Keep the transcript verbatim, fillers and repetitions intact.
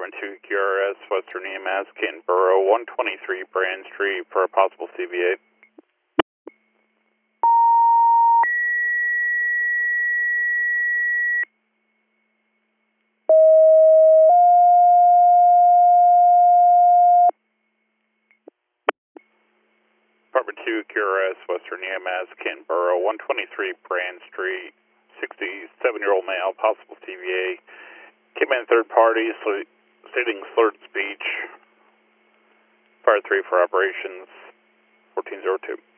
Department two Q R S, Western E M S, Canton Borough, one twenty-three Brand Street for a possible C V A. Department two Q R S, Western E M S, Canton Borough, one twenty-three Brand Street, sixty-seven-year-old male, possible C V A. Came in third party, stating slurred speech. Fire three for operations, fourteen oh two.